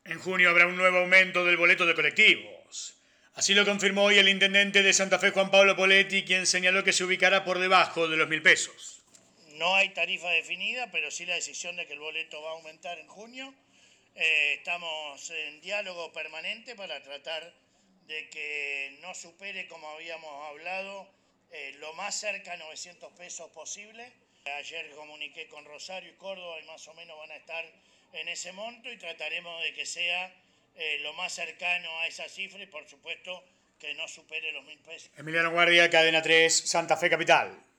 En junio habrá un nuevo aumento del boleto de colectivos. Así lo confirmó hoy el intendente de Santa Fe, Juan Pablo Poletti, quien señaló que se ubicará por debajo de los 1.000 pesos. No hay tarifa definida, pero sí la decisión de que el boleto va a aumentar en junio. Estamos en diálogo permanente para tratar de que no supere, como habíamos hablado, lo más cerca a 900 pesos posible. Ayer comuniqué con Rosario y Córdoba y más o menos van a estar en ese monto y trataremos de que sea lo más cercano a esa cifra y por supuesto que no supere los 1.000 pesos. Emiliano Guardia, Cadena 3, Santa Fe Capital.